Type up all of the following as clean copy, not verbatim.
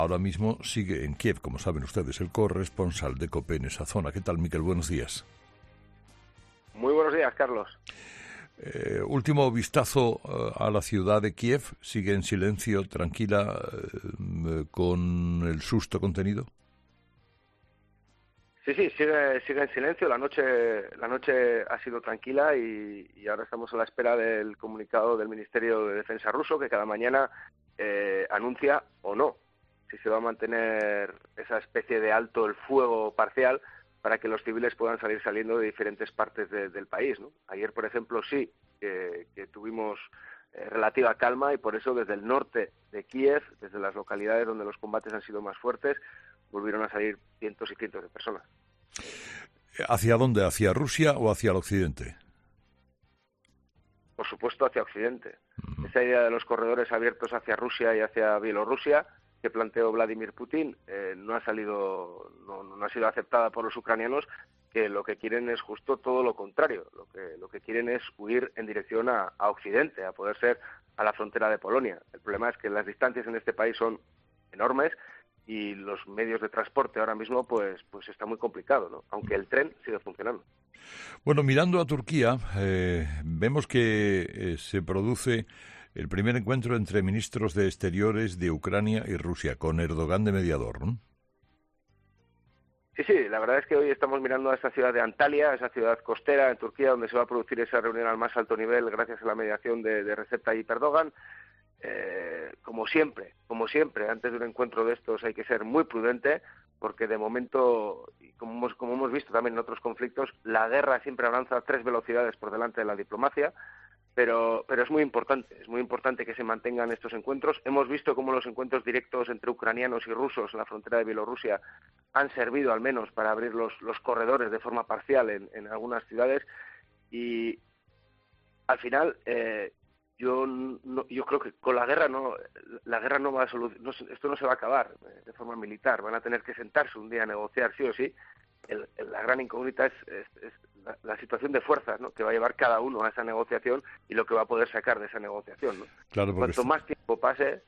ahora mismo sigue en Kiev, como saben ustedes, el corresponsal de COPE en esa zona. ¿Qué tal, Miquel? Buenos días. Muy buenos días, Carlos. Último vistazo a la ciudad de Kiev. ¿Sigue en silencio, tranquila, con el susto contenido? Sí, sigue en silencio. La noche ha sido tranquila y ahora estamos a la espera del comunicado del Ministerio de Defensa ruso, que cada mañana anuncia o no si se va a mantener esa especie de alto el fuego parcial para que los civiles puedan saliendo de diferentes partes del país, ¿no? Ayer, por ejemplo, sí que tuvimos relativa calma y por eso desde el norte de Kiev, desde las localidades donde los combates han sido más fuertes, volvieron a salir cientos y cientos de personas. ¿Hacia dónde? ¿Hacia Rusia o hacia el occidente? Por supuesto, hacia Occidente. Esa idea de los corredores abiertos hacia Rusia y hacia Bielorrusia que planteó Vladimir Putin no ha sido aceptada por los ucranianos, que lo que quieren es justo todo lo contrario. Lo que quieren es huir en dirección a Occidente, a poder ser a la frontera de Polonia. El problema es que las distancias en este país son enormes y los medios de transporte ahora mismo pues está muy complicado, ¿no? Aunque el tren sigue funcionando. Bueno, mirando a Turquía, vemos que se produce el primer encuentro entre ministros de Exteriores de Ucrania y Rusia, con Erdogan de mediador, ¿no? Sí, la verdad es que hoy estamos mirando a esta ciudad de Antalya, esa ciudad costera en Turquía, donde se va a producir esa reunión al más alto nivel gracias a la mediación de Recep Tayyip Erdogan. Como siempre, antes de un encuentro de estos hay que ser muy prudente, porque de momento, como hemos visto también en otros conflictos, la guerra siempre avanza a 3 velocidades por delante de la diplomacia, pero es muy importante que se mantengan estos encuentros. Hemos visto cómo los encuentros directos entre ucranianos y rusos en la frontera de Bielorrusia han servido al menos para abrir los corredores de forma parcial en algunas ciudades, y al final yo creo que con la guerra no va a solucionar, esto no se va a acabar de forma militar. Van a tener que sentarse un día a negociar sí o sí. La gran incógnita es la situación de fuerzas, ¿no?, que va a llevar cada uno a esa negociación y lo que va a poder sacar de esa negociación, ¿no? Claro, Cuanto más tiempo pase,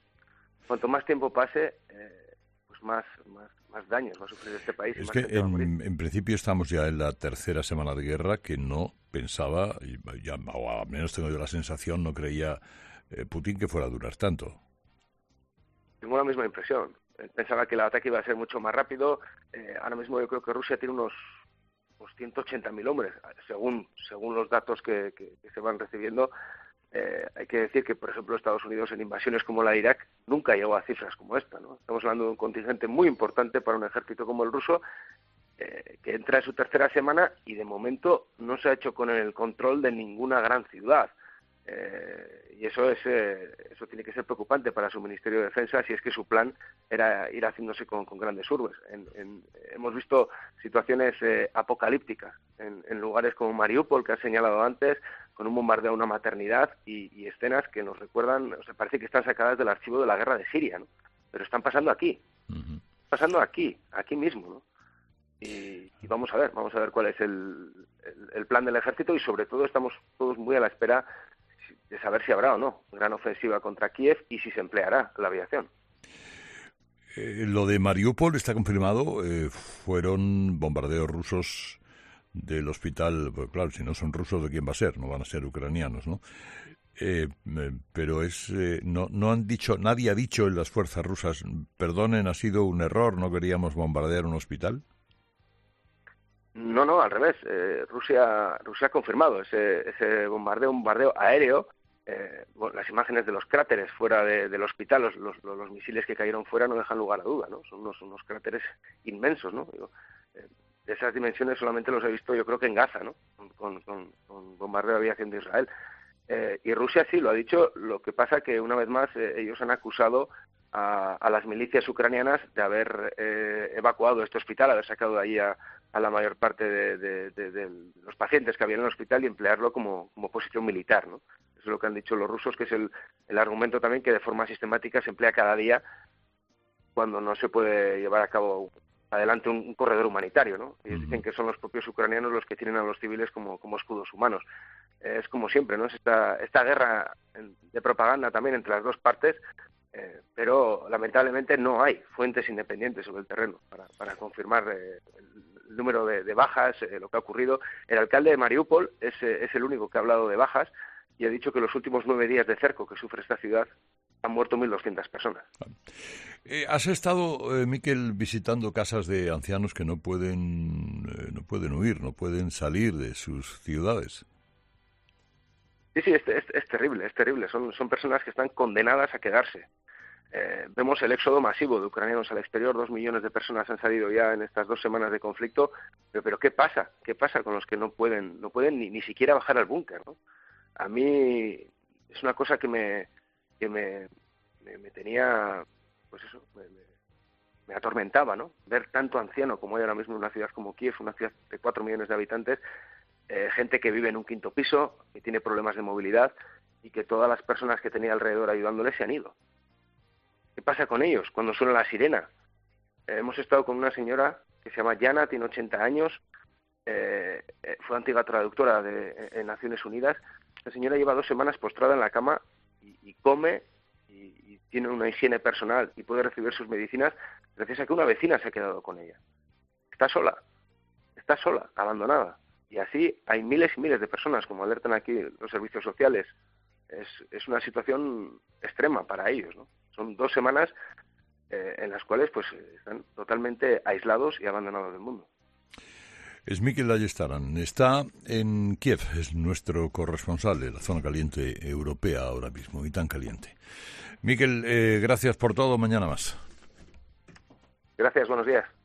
pues más daños va a sufrir este país. Es y más que gente va a morir. en principio estamos ya en la tercera semana de guerra, que no pensaba, o al menos tengo yo la sensación, no creía Putin que fuera a durar tanto. Tengo la misma impresión. Pensaba que el ataque iba a ser mucho más rápido. Ahora mismo yo creo que Rusia tiene unos 180.000 hombres, según los datos que se van recibiendo. Hay que decir que, por ejemplo, Estados Unidos en invasiones como la de Irak nunca llegó a cifras como esta, ¿no? Estamos hablando de un contingente muy importante para un ejército como el ruso, que entra en su tercera semana y de momento no se ha hecho con el control de ninguna gran ciudad. Y eso tiene que ser preocupante para su Ministerio de Defensa, si es que su plan era ir haciéndose con grandes urbes. Hemos visto situaciones apocalípticas en lugares como Mariupol, que has señalado antes, con un bombardeo a una maternidad y escenas que nos recuerdan, o sea, parece que están sacadas del archivo de la guerra de Siria, ¿no? Pero están pasando aquí, pasando aquí mismo, ¿no? Y vamos a ver cuál es el plan del ejército, y sobre todo estamos todos muy a la espera de saber si habrá o no gran ofensiva contra Kiev y si se empleará la aviación. Lo de Mariupol está confirmado, fueron bombardeos rusos del hospital, pues claro, si no son rusos, ¿de quién va a ser? No van a ser ucranianos, ¿no? Pero no han dicho, nadie ha dicho en las fuerzas rusas, perdonen, ha sido un error, no queríamos bombardear un hospital. No, al revés. Rusia ha confirmado ese bombardeo aéreo. Las imágenes de los cráteres fuera del hospital, los misiles que cayeron fuera no dejan lugar a duda, ¿no? Son unos cráteres inmensos, ¿no? De esas dimensiones solamente los he visto, yo creo que en Gaza, ¿no? Con bombardeo de aviación de Israel. Y Rusia sí lo ha dicho. Lo que pasa que una vez más ellos han acusado a las milicias ucranianas de haber evacuado este hospital, haber sacado de allí a la mayor parte de los pacientes que había en el hospital y emplearlo como posición militar, ¿no? Eso es lo que han dicho los rusos, que es el argumento también que de forma sistemática se emplea cada día cuando no se puede llevar a cabo adelante un corredor humanitario, ¿no? Ellos dicen que son los propios ucranianos los que tienen a los civiles como escudos humanos. Es como siempre, ¿no? Es esta guerra de propaganda también entre las dos partes, Pero lamentablemente no hay fuentes independientes sobre el terreno para confirmar el número de bajas, lo que ha ocurrido. El alcalde de Mariupol es el único que ha hablado de bajas y ha dicho que los últimos 9 días de cerco que sufre esta ciudad han muerto 1.200 personas. ¿Has estado, Miquel, visitando casas de ancianos que no pueden huir, no pueden salir de sus ciudades? Sí, es terrible, es terrible. Son personas que están condenadas a quedarse. Vemos el éxodo masivo de ucranianos al exterior. 2 millones de personas han salido ya en estas 2 semanas de conflicto. Pero ¿qué pasa? ¿Qué pasa con los que no pueden ni siquiera bajar al búnker, ¿no? A mí es una cosa que me tenía, pues eso, me atormentaba, ¿no? Ver tanto anciano como hay ahora mismo en una ciudad como Kiev, una ciudad de 4 millones de habitantes, gente que vive en un 5.º piso, que tiene problemas de movilidad y que todas las personas que tenía alrededor ayudándoles se han ido. ¿Qué pasa con ellos cuando suena la sirena? Hemos estado con una señora que se llama Yana, tiene 80 años, fue antigua traductora en Naciones Unidas. La señora lleva 2 semanas postrada en la cama y come y tiene una higiene personal y puede recibir sus medicinas gracias a que una vecina se ha quedado con ella. Está sola, abandonada. Y así hay miles y miles de personas, como alertan aquí los servicios sociales. Es una situación extrema para ellos, ¿no? Son 2 semanas en las cuales pues están totalmente aislados y abandonados del mundo. Es Miquel Ayestaran, está en Kiev, es nuestro corresponsal de la zona caliente europea ahora mismo, y tan caliente. Miquel, gracias por todo, mañana más. Gracias, buenos días.